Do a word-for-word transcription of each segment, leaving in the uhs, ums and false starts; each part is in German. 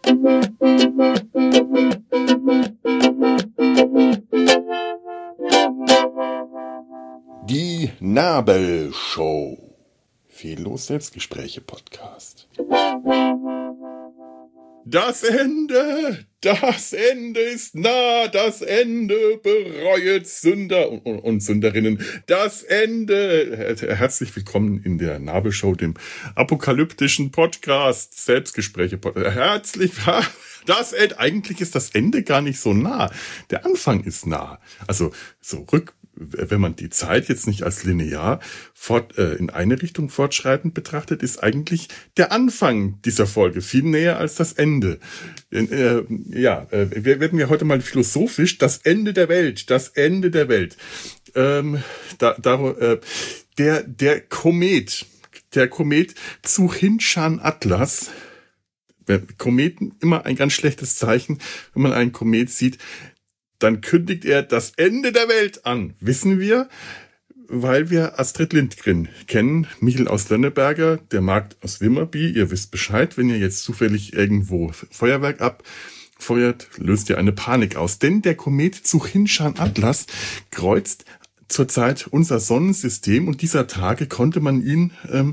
Die Nabelshow. Fehllos Selbstgespräche Podcast. Das Ende, das Ende ist nah, das Ende bereuet Sünder und, und, und Sünderinnen. Das Ende. Herzlich willkommen in der Nabelshow, dem apokalyptischen Podcast, Selbstgespräche Podcast. Herzlich, das Ende, eigentlich ist das Ende gar nicht so nah. Der Anfang ist nah. Also so rück. Wenn man die Zeit jetzt nicht als linear fort, äh, in eine Richtung fortschreitend betrachtet, ist eigentlich der Anfang dieser Folge viel näher als das Ende. Äh, ja, äh, wir werden ja heute mal philosophisch. Das Ende der Welt, das Ende der Welt. Ähm, da, da, äh, der, der Komet, der Komet Tsuchinshan Atlas. Kometen immer ein ganz schlechtes Zeichen, wenn man einen Komet sieht. Dann kündigt er das Ende der Welt an. Wissen wir, weil wir Astrid Lindgren kennen, Michel aus Lönneberger, der Markt aus Wimmerby. Ihr wisst Bescheid, wenn ihr jetzt zufällig irgendwo Feuerwerk abfeuert, löst ihr eine Panik aus. Denn der Komet Tsuchinshan Atlas kreuzt zurzeit unser Sonnensystem und dieser Tage konnte man ihn ähm,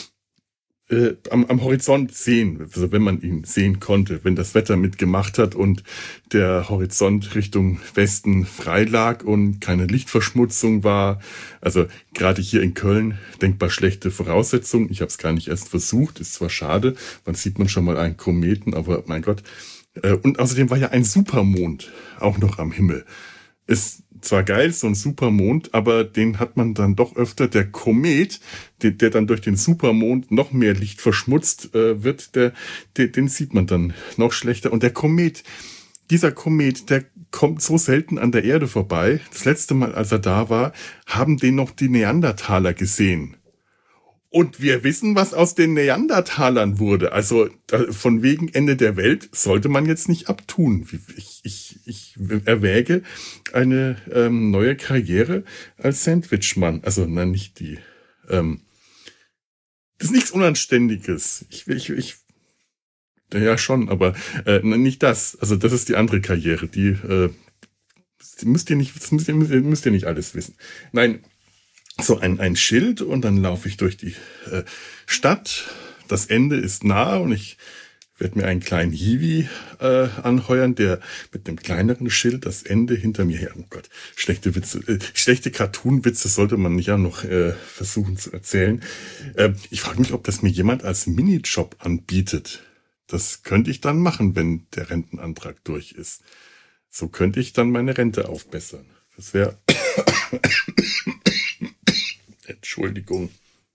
Äh, am, am Horizont sehen, also wenn man ihn sehen konnte, wenn das Wetter mitgemacht hat und der Horizont Richtung Westen frei lag und keine Lichtverschmutzung war. Also gerade hier in Köln denkbar schlechte Voraussetzungen. Ich habe es gar nicht erst versucht, ist zwar schade, man sieht man schon mal einen Kometen, aber mein Gott. Äh, und außerdem war ja ein Supermond auch noch am Himmel. Ist zwar geil, so ein Supermond, aber den hat man dann doch öfter. Der Komet, der, der dann durch den Supermond noch mehr Licht verschmutzt äh, wird, der, der, den sieht man dann noch schlechter. Und der Komet, dieser Komet, der kommt so selten an der Erde vorbei. Das letzte Mal, als er da war, haben den noch die Neandertaler gesehen. Und wir wissen, was aus den Neandertalern wurde. Also von wegen Ende der Welt sollte man jetzt nicht abtun. Ich, ich, ich erwäge eine ähm, neue Karriere als Sandwichmann. Also nein, nicht die. Ähm, das ist nichts Unanständiges. Ich, ich, ich, ja schon, aber äh, nicht das. Also das ist die andere Karriere. Die, äh, die müsst ihr nicht, das müsst ihr, müsst ihr nicht alles wissen. Nein. So ein, ein Schild und dann laufe ich durch die äh, Stadt. Das Ende ist nah und ich werde mir einen kleinen Hiwi äh, anheuern, der mit einem kleineren Schild das Ende hinter mir her. Oh Gott, schlechte Witze, äh, schlechte Cartoon-Witze sollte man ja noch äh, versuchen zu erzählen. Äh, ich frage mich, ob das mir jemand als Minijob anbietet. Das könnte ich dann machen, wenn der Rentenantrag durch ist. So könnte ich dann meine Rente aufbessern. Das wäre... Entschuldigung.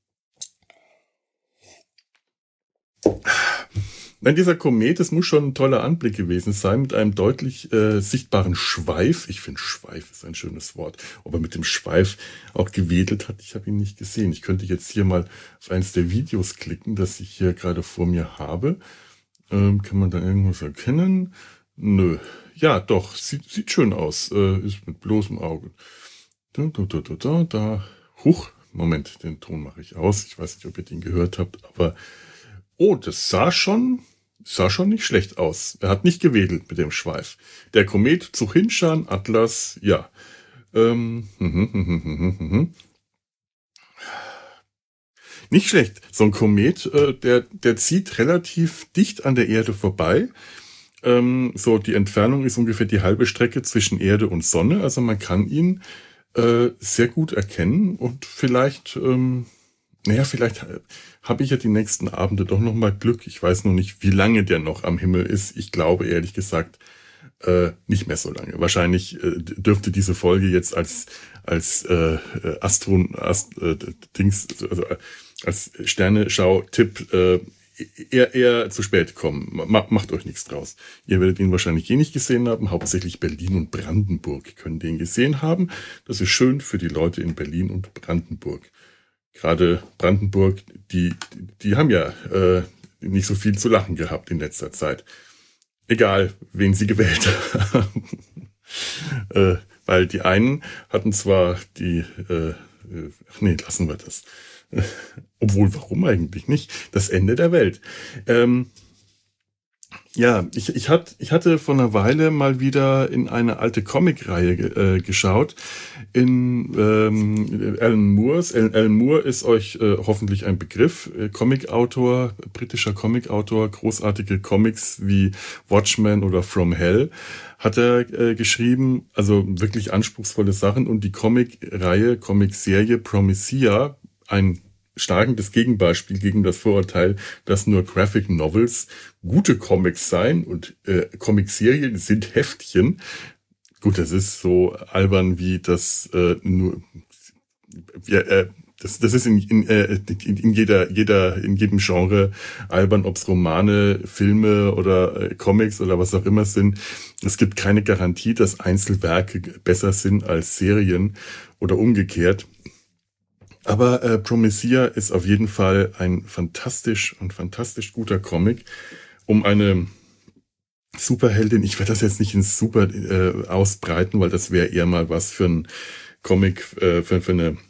Nein, dieser Komet, das muss schon ein toller Anblick gewesen sein, mit einem deutlich äh, sichtbaren Schweif. Ich finde, Schweif ist ein schönes Wort. Ob er mit dem Schweif auch gewedelt hat, ich habe ihn nicht gesehen. Ich könnte jetzt hier mal auf eines der Videos klicken, das ich hier gerade vor mir habe. Ähm, kann man da irgendwas erkennen? Nö. Ja, doch, sieht, sieht schön aus. Äh, ist mit bloßem Auge. Da, da, da, da, da, da. Huch. Moment, den Ton mache ich aus. Ich weiß nicht, ob ihr den gehört habt, aber oh, das sah schon, sah schon nicht schlecht aus. Er hat nicht gewedelt mit dem Schweif. Der Komet Tsuchinshan Atlas, ja. Ähm, hm, hm, hm, hm, hm, hm. Nicht schlecht. So ein Komet, äh, der, der zieht relativ dicht an der Erde vorbei. Ähm, so, die Entfernung ist ungefähr die halbe Strecke zwischen Erde und Sonne. Also man kann ihn Äh, sehr gut erkennen und vielleicht, ähm, naja, vielleicht habe ich ja die nächsten Abende doch noch mal Glück. Ich weiß noch nicht, wie lange der noch am Himmel ist. Ich glaube, ehrlich gesagt, äh, nicht mehr so lange. Wahrscheinlich äh, dürfte diese Folge jetzt als als äh, Astron Ast, äh, Dings, also als Sternenschau-Tipp äh, eher, eher zu spät kommen. Macht euch nichts draus. Ihr werdet ihn wahrscheinlich eh nicht gesehen haben. Hauptsächlich Berlin und Brandenburg können den gesehen haben. Das ist schön für die Leute in Berlin und Brandenburg. Gerade Brandenburg, die, die haben ja äh, nicht so viel zu lachen gehabt in letzter Zeit. Egal, wen sie gewählt haben. äh, weil die einen hatten zwar die, äh, ach nee, lassen wir das. Obwohl, warum eigentlich nicht? Das Ende der Welt. Ähm, Ja, ich, ich, hat, ich hatte vor einer Weile mal wieder in eine alte Comicreihe äh, geschaut, in ähm, Alan Moores. Alan, Alan Moore ist euch äh, hoffentlich ein Begriff, äh, Comicautor, britischer Comicautor, großartige Comics wie Watchmen oder From Hell hat er äh, geschrieben, also wirklich anspruchsvolle Sachen, und die Comicreihe, Comicserie Promethea, ein schlagendes Gegenbeispiel gegen das Vorurteil, dass nur Graphic Novels gute Comics seien, und äh, Comicserien sind Heftchen. Gut, das ist so albern wie das äh, nur ja, äh, das, das ist in, in, äh, in, in jeder, jeder, in jedem Genre albern, ob es Romane, Filme oder äh, Comics oder was auch immer sind. Es gibt keine Garantie, dass Einzelwerke besser sind als Serien oder umgekehrt. Aber äh, Promethea ist auf jeden Fall ein fantastisch und fantastisch guter Comic um eine Superheldin. Ich werde das jetzt nicht ins Super äh, ausbreiten, weil das wäre eher mal was für ein Comic, äh, für, für eine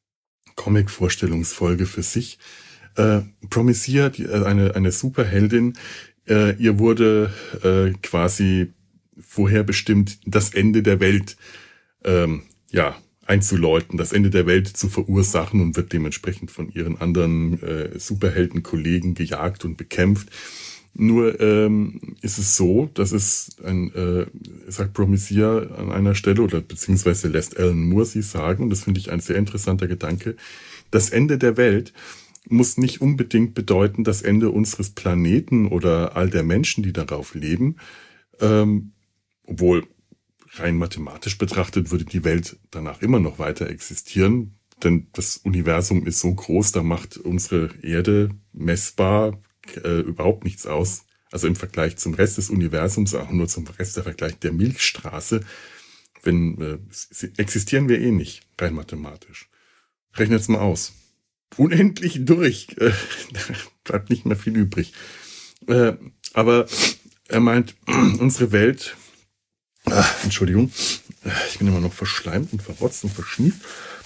Comic-Vorstellungsfolge für sich. Äh, Promethea, die, äh, eine eine Superheldin. Äh, ihr wurde äh, quasi vorherbestimmt, das Ende der Welt ähm, ja einzuläuten, das Ende der Welt zu verursachen, und wird dementsprechend von ihren anderen äh, Superheldenkollegen gejagt und bekämpft. Nur ähm, ist es so, dass es ein, äh, sagt Promethea an einer Stelle, oder beziehungsweise lässt Alan Moore sie sagen, und das finde ich ein sehr interessanter Gedanke, das Ende der Welt muss nicht unbedingt bedeuten, das Ende unseres Planeten oder all der Menschen, die darauf leben, ähm, obwohl rein mathematisch betrachtet würde die Welt danach immer noch weiter existieren, denn das Universum ist so groß, da macht unsere Erde messbar äh, überhaupt nichts aus. Also im Vergleich zum Rest des Universums, auch nur zum Rest der Vergleich der Milchstraße, wenn äh, existieren wir eh nicht, rein mathematisch. Rechnet's mal aus. Unendlich durch, äh, bleibt nicht mehr viel übrig. Äh, aber er meint, unsere Welt, ah, Entschuldigung, ich bin immer noch verschleimt und verrotzt und verschnieft.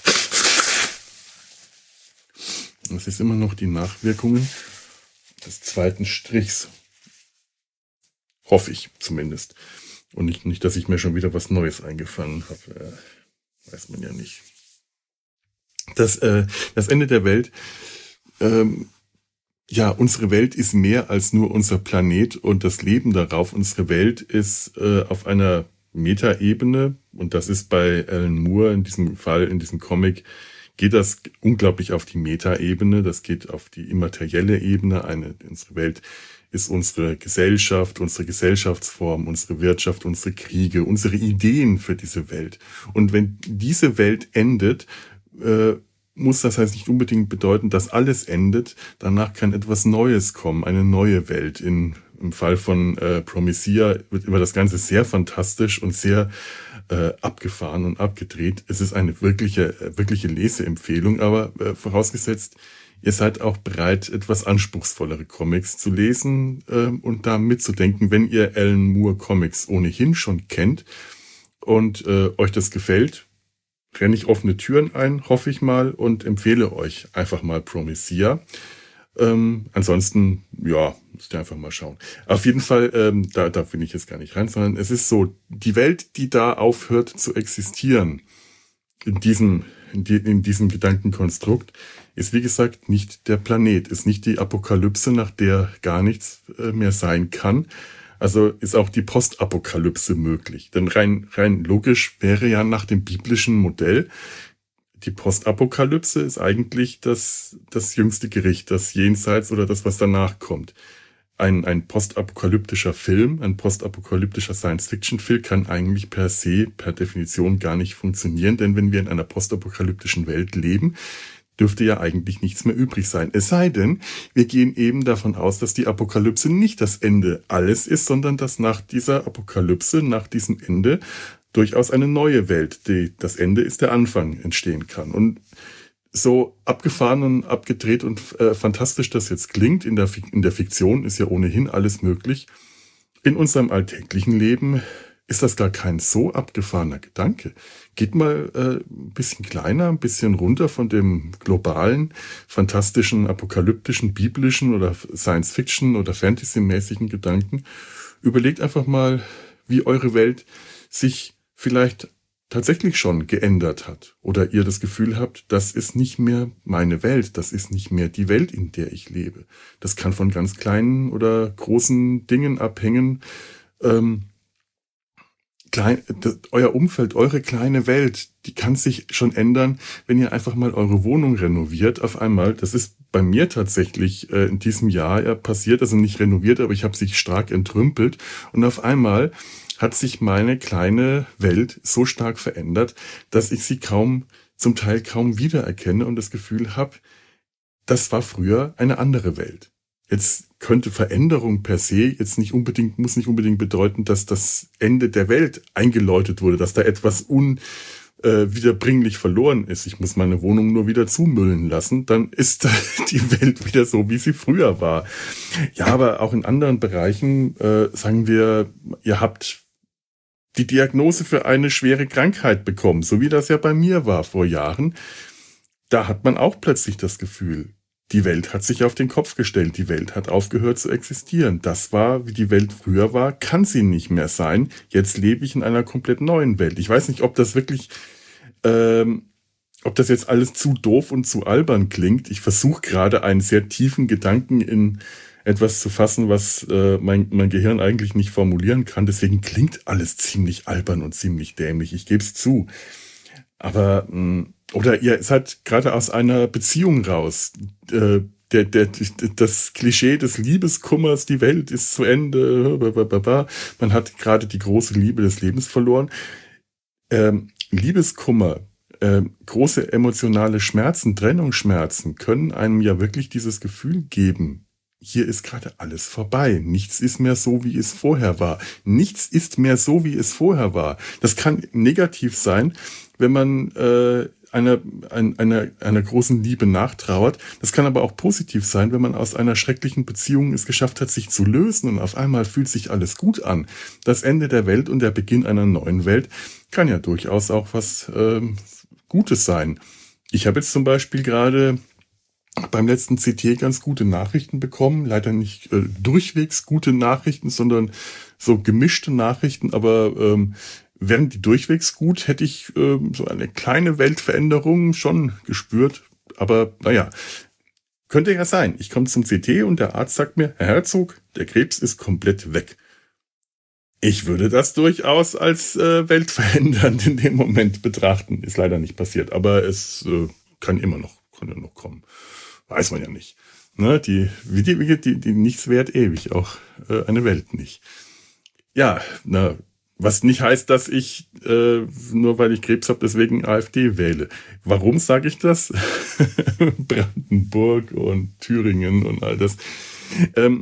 Das ist immer noch die Nachwirkungen des zweiten Strichs. Hoffe ich zumindest. Und nicht, nicht, dass ich mir schon wieder was Neues eingefangen habe. Äh, weiß man ja nicht. Das, äh, das Ende der Welt, ähm, ja, unsere Welt ist mehr als nur unser Planet und das Leben darauf. Unsere Welt ist äh, auf einer Metaebene, und das ist bei Alan Moore in diesem Fall, in diesem Comic, geht das unglaublich auf die Metaebene, das geht auf die immaterielle Ebene. Eine, unsere Welt ist unsere Gesellschaft, unsere Gesellschaftsform, unsere Wirtschaft, unsere Kriege, unsere Ideen für diese Welt. Und wenn diese Welt endet, äh, muss das heißt nicht unbedingt bedeuten, dass alles endet. Danach kann etwas Neues kommen, eine neue Welt. In, im Fall von äh, Promethea wird immer das Ganze sehr fantastisch und sehr äh, abgefahren und abgedreht. Es ist eine wirkliche, wirkliche Leseempfehlung, aber äh, vorausgesetzt, ihr seid auch bereit, etwas anspruchsvollere Comics zu lesen äh, und da mitzudenken, wenn ihr Alan Moore Comics ohnehin schon kennt und äh, euch das gefällt. Renne ich offene Türen ein, hoffe ich mal, und empfehle euch einfach mal Promethea. Ähm, ansonsten, ja, müsst ihr einfach mal schauen. Auf jeden Fall, ähm, da, da will ich jetzt gar nicht rein, sondern es ist so, die Welt, die da aufhört zu existieren, in diesem, in, die, in diesem Gedankenkonstrukt, ist wie gesagt nicht der Planet, ist nicht die Apokalypse, nach der gar nichts äh, mehr sein kann. Also ist auch die Postapokalypse möglich. Denn rein, rein logisch wäre ja nach dem biblischen Modell, die Postapokalypse ist eigentlich das, das jüngste Gericht, das Jenseits oder das, was danach kommt. Ein, ein postapokalyptischer Film, ein postapokalyptischer Science-Fiction-Film kann eigentlich per se, per Definition gar nicht funktionieren, denn wenn wir in einer postapokalyptischen Welt leben, dürfte ja eigentlich nichts mehr übrig sein. Es sei denn, wir gehen eben davon aus, dass die Apokalypse nicht das Ende alles ist, sondern dass nach dieser Apokalypse, nach diesem Ende, durchaus eine neue Welt, die das Ende ist der Anfang, entstehen kann. Und so abgefahren und abgedreht und äh, fantastisch das jetzt klingt, in der, in der Fiktion ist ja ohnehin alles möglich. In unserem alltäglichen Leben ist das gar kein so abgefahrener Gedanke. Geht mal äh, ein bisschen kleiner, ein bisschen runter von dem globalen, fantastischen, apokalyptischen, biblischen oder Science-Fiction- oder Fantasy-mäßigen Gedanken. Überlegt einfach mal, wie eure Welt sich vielleicht tatsächlich schon geändert hat. Oder ihr das Gefühl habt, das ist nicht mehr meine Welt, das ist nicht mehr die Welt, in der ich lebe. Das kann von ganz kleinen oder großen Dingen abhängen. Ähm, Klein, das, euer Umfeld, eure kleine Welt, die kann sich schon ändern, wenn ihr einfach mal eure Wohnung renoviert auf einmal. Das ist bei mir tatsächlich äh, in diesem Jahr ja passiert, also nicht renoviert, aber ich habe sie stark entrümpelt und auf einmal hat sich meine kleine Welt so stark verändert, dass ich sie kaum, zum Teil kaum wiedererkenne und das Gefühl habe, das war früher eine andere Welt. Jetzt könnte Veränderung per se jetzt nicht unbedingt, muss nicht unbedingt bedeuten, dass das Ende der Welt eingeläutet wurde, dass da etwas unwiederbringlich verloren ist. Ich muss meine Wohnung nur wieder zumüllen lassen, dann ist die Welt wieder so, wie sie früher war. Ja, aber auch in anderen Bereichen, äh, sagen wir, ihr habt die Diagnose für eine schwere Krankheit bekommen, so wie das ja bei mir war vor Jahren. Da hat man auch plötzlich das Gefühl, die Welt hat sich auf den Kopf gestellt, die Welt hat aufgehört zu existieren. Das war, wie die Welt früher war, kann sie nicht mehr sein. Jetzt lebe ich in einer komplett neuen Welt. Ich weiß nicht, ob das wirklich, ähm, ob das jetzt alles zu doof und zu albern klingt. Ich versuche gerade einen sehr tiefen Gedanken in etwas zu fassen, was äh, mein, mein Gehirn eigentlich nicht formulieren kann. Deswegen klingt alles ziemlich albern und ziemlich dämlich. Ich gebe es zu. Aber mh, oder ihr seid gerade aus einer Beziehung raus. Äh, der, der, das Klischee des Liebeskummers, die Welt ist zu Ende. Man hat gerade die große Liebe des Lebens verloren. Ähm, Liebeskummer, äh, große emotionale Schmerzen, Trennungsschmerzen können einem ja wirklich dieses Gefühl geben. Hier ist gerade alles vorbei. Nichts ist mehr so, wie es vorher war. Nichts ist mehr so, wie es vorher war. Das kann negativ sein, wenn man äh, einer, einer, einer großen Liebe nachtrauert. Das kann aber auch positiv sein, wenn man aus einer schrecklichen Beziehung es geschafft hat, sich zu lösen und auf einmal fühlt sich alles gut an. Das Ende der Welt und der Beginn einer neuen Welt kann ja durchaus auch was äh, Gutes sein. Ich habe jetzt zum Beispiel gerade beim letzten C T ganz gute Nachrichten bekommen. Leider nicht äh, durchwegs gute Nachrichten, sondern so gemischte Nachrichten, aber ähm, wären die durchwegs gut, hätte ich äh, so eine kleine Weltveränderung schon gespürt. Aber naja, könnte ja sein. Ich komme zum C T und der Arzt sagt mir, Herr Herzog, der Krebs ist komplett weg. Ich würde das durchaus als äh, weltverändernd in dem Moment betrachten. Ist leider nicht passiert, aber es äh, kann immer noch, kann ja noch kommen. Weiß man ja nicht. Ne, die, wie die, wie die, die nichts wert ewig, auch äh, eine Welt nicht. Ja, na, was nicht heißt, dass ich, äh, nur weil ich Krebs habe, deswegen AfD wähle. Warum sage ich das? Brandenburg und Thüringen und all das. Ähm,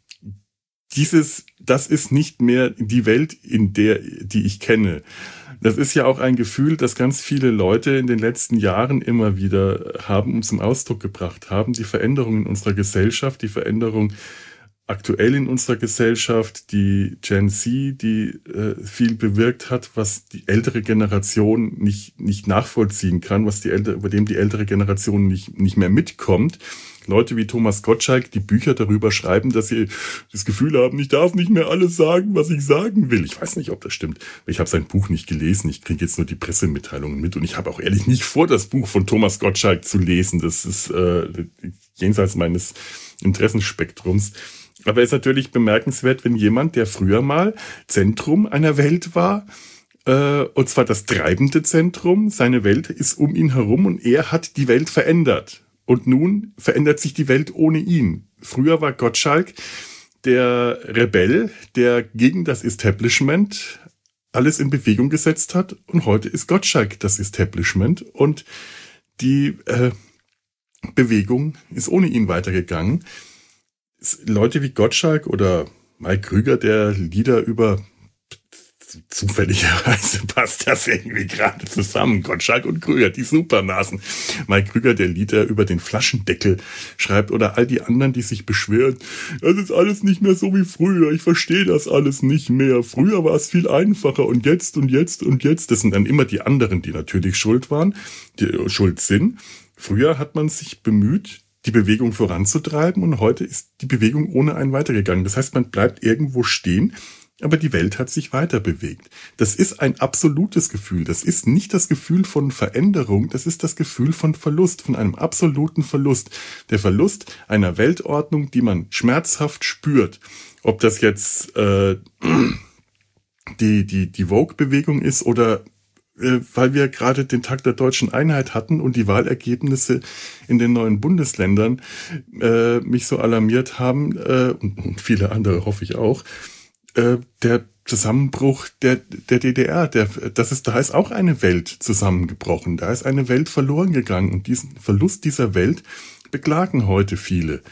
dieses, das ist nicht mehr die Welt, in der, die ich kenne. Das ist ja auch ein Gefühl, das ganz viele Leute in den letzten Jahren immer wieder haben und zum Ausdruck gebracht haben. Die Veränderung in unserer Gesellschaft, die Veränderung aktuell in unserer Gesellschaft, die Gen Z, die äh, viel bewirkt hat, was die ältere Generation nicht nicht nachvollziehen kann, was die ältere, über dem die ältere Generation nicht nicht mehr mitkommt. Leute wie Thomas Gottschalk, die Bücher darüber schreiben, dass sie das Gefühl haben, ich darf nicht mehr alles sagen, was ich sagen will. Ich weiß nicht, ob das stimmt. Ich habe sein Buch nicht gelesen. Ich kriege jetzt nur die Pressemitteilungen mit und ich habe auch ehrlich nicht vor, das Buch von Thomas Gottschalk zu lesen. Das ist äh, jenseits meines Interessenspektrums. Aber es ist natürlich bemerkenswert, wenn jemand, der früher mal Zentrum einer Welt war, äh, und zwar das treibende Zentrum, seine Welt ist um ihn herum und er hat die Welt verändert. Und nun verändert sich die Welt ohne ihn. Früher war Gottschalk der Rebell, der gegen das Establishment alles in Bewegung gesetzt hat. Und heute ist Gottschalk das Establishment. Und die äh, Bewegung ist ohne ihn weitergegangen. Leute wie Gottschalk oder Mike Krüger, der Lieder über zufälligerweise passt das irgendwie gerade zusammen. Gottschalk und Krüger, die Supernasen. Mike Krüger, der Lieder über den Flaschendeckel schreibt, oder all die anderen, die sich beschweren, das ist alles nicht mehr so wie früher, ich verstehe das alles nicht mehr. Früher war es viel einfacher und jetzt und jetzt und jetzt. Das sind dann immer die anderen, die natürlich schuld waren, die schuld sind. Früher hat man sich bemüht, die Bewegung voranzutreiben, und heute ist die Bewegung ohne einen weitergegangen. Das heißt, man bleibt irgendwo stehen, aber die Welt hat sich weiter bewegt. Das ist ein absolutes Gefühl. Das ist nicht das Gefühl von Veränderung, das ist das Gefühl von Verlust, von einem absoluten Verlust. Der Verlust einer Weltordnung, die man schmerzhaft spürt. Ob das jetzt äh, die, die, die Vogue-Bewegung ist oder äh, weil wir gerade den Tag der deutschen Einheit hatten und die Wahlergebnisse in den neuen Bundesländern äh, mich so alarmiert haben, äh, und, und viele andere hoffe ich auch, der Zusammenbruch der, der D D R, der, das ist, da ist auch eine Welt zusammengebrochen, da ist eine Welt verloren gegangen, und diesen Verlust dieser Welt beklagen heute viele.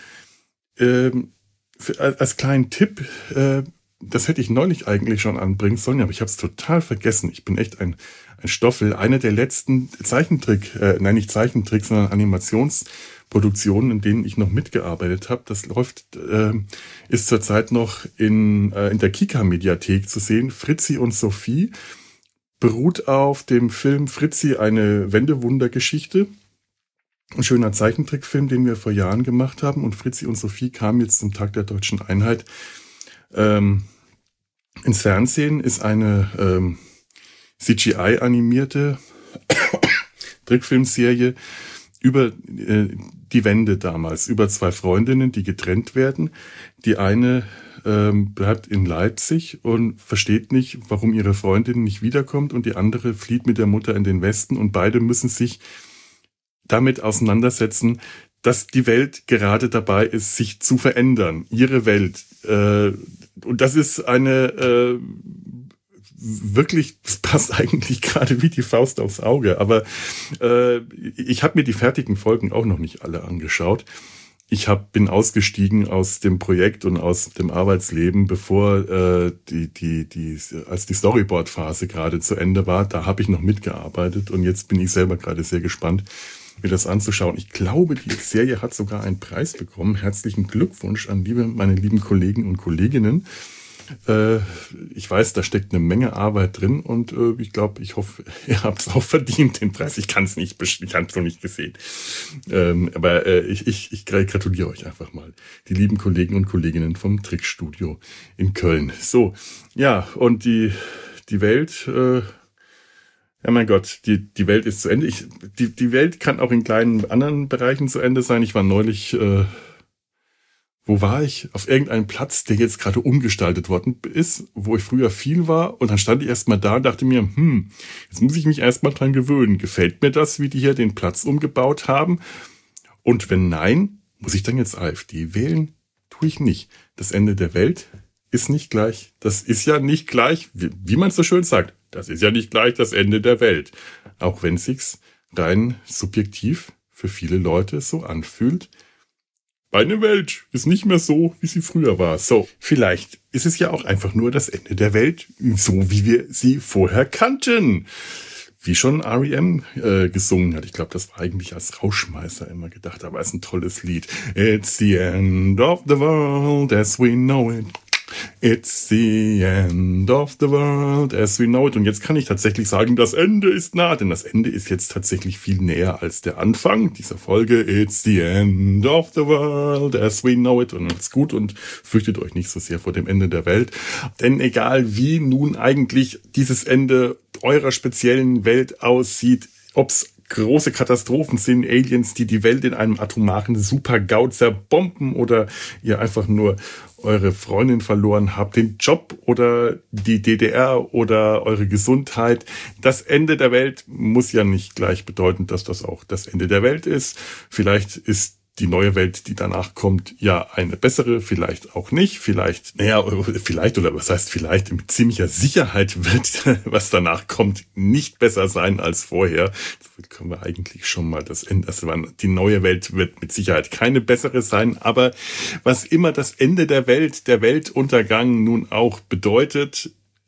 Ähm, für, als kleinen Tipp, äh, das hätte ich neulich eigentlich schon anbringen sollen, aber ich habe es total vergessen. Ich bin echt ein, ein Stoffel. Eine der letzten Zeichentrick, äh, nein nicht Zeichentrick, sondern Animationsproduktionen, in denen ich noch mitgearbeitet habe, das läuft, äh, ist zurzeit noch in, äh, in der Kika-Mediathek zu sehen. Fritzi und Sophie beruht auf dem Film Fritzi, eine Wendewundergeschichte. Ein schöner Zeichentrickfilm, den wir vor Jahren gemacht haben. Und Fritzi und Sophie kam jetzt zum Tag der deutschen Einheit ähm, ins Fernsehen. Ist eine ähm, C G I-animierte Trickfilmserie über äh, die Wende damals, über zwei Freundinnen, die getrennt werden. Die eine ähm, bleibt in Leipzig und versteht nicht, warum ihre Freundin nicht wiederkommt, und die andere flieht mit der Mutter in den Westen, und beide müssen sich damit auseinandersetzen, dass die Welt gerade dabei ist, sich zu verändern. Ihre Welt. Äh, und das ist eine äh, wirklich, das passt eigentlich gerade wie die Faust aufs Auge. Aber äh, ich habe mir die fertigen Folgen auch noch nicht alle angeschaut. Ich hab, bin ausgestiegen aus dem Projekt und aus dem Arbeitsleben, bevor äh, die, die, die, als die Storyboard-Phase gerade zu Ende war. Da habe ich noch mitgearbeitet, und jetzt bin ich selber gerade sehr gespannt, mir das anzuschauen. Ich glaube, die Serie hat sogar einen Preis bekommen. Herzlichen Glückwunsch an liebe, meine lieben Kollegen und Kolleginnen. Äh, ich weiß, da steckt eine Menge Arbeit drin, und äh, ich glaube, ich hoffe, ihr habt es auch verdient, den Preis. Ich kann es nicht, ich habe es noch nicht gesehen. Ähm, aber äh, ich, ich, ich gratuliere euch einfach mal, die lieben Kollegen und Kolleginnen vom Trickstudio in Köln. So, ja, und die, die Welt... Äh, Ja, mein Gott, die, die Welt ist zu Ende. Ich, die, die Welt kann auch in kleinen anderen Bereichen zu Ende sein. Ich war neulich, äh, wo war ich? Auf irgendeinem Platz, der jetzt gerade umgestaltet worden ist, wo ich früher viel war. Und dann stand ich erstmal da und dachte mir, hm, jetzt muss ich mich erstmal dran gewöhnen. Gefällt mir das, wie die hier den Platz umgebaut haben? Und wenn nein, muss ich dann jetzt A f D wählen? Tue ich nicht. Das Ende der Welt ist nicht gleich. Das ist ja nicht gleich, wie, wie man es so schön sagt. Das ist ja nicht gleich das Ende der Welt. Auch wenn es sich rein subjektiv für viele Leute so anfühlt. Meine Welt ist nicht mehr so, wie sie früher war. So, vielleicht ist es ja auch einfach nur das Ende der Welt, so wie wir sie vorher kannten. Wie schon R E M äh, gesungen hat. Ich glaube, das war eigentlich als Rauschmeißer immer gedacht, aber es ist ein tolles Lied. It's the end of the world as we know it. It's the end of the world as we know it. Und jetzt kann ich tatsächlich sagen, das Ende ist nah, denn das Ende ist jetzt tatsächlich viel näher als der Anfang dieser Folge. It's the end of the world as we know it. Und ist gut, und fürchtet euch nicht so sehr vor dem Ende der Welt. Denn egal wie nun eigentlich dieses Ende eurer speziellen Welt aussieht, ob's große Katastrophen sind, Aliens, die die Welt in einem atomaren Super-GAU zerbomben, oder ihr einfach nur eure Freundin verloren habt, den Job oder die D D R oder eure Gesundheit. Das Ende der Welt muss ja nicht gleich bedeuten, dass das auch das Ende der Welt ist. Vielleicht ist die neue Welt, die danach kommt, ja eine bessere, vielleicht auch nicht. Vielleicht, naja, vielleicht, oder was heißt vielleicht, mit ziemlicher Sicherheit wird, was danach kommt, nicht besser sein als vorher. Das können wir eigentlich schon mal das Ende, also die neue Welt wird mit Sicherheit keine bessere sein, aber was immer das Ende der Welt, der Weltuntergang nun auch bedeutet,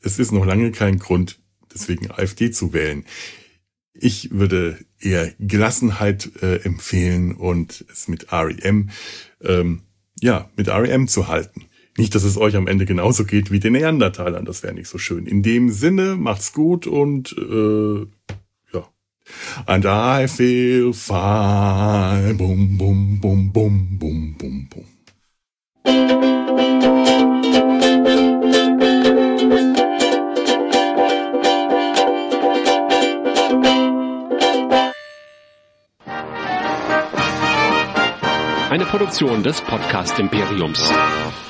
es ist noch lange kein Grund, deswegen AfD zu wählen. Ich würde eher Gelassenheit äh, empfehlen und es mit R E M, ähm, ja, mit R E M zu halten. Nicht, dass es euch am Ende genauso geht wie den Neandertalern, das wäre nicht so schön. In dem Sinne, macht's gut und äh, ja. And I feel fine. Bum, bum, bum, bum, bum, bum, bum. Eine Produktion des Podcast Imperiums.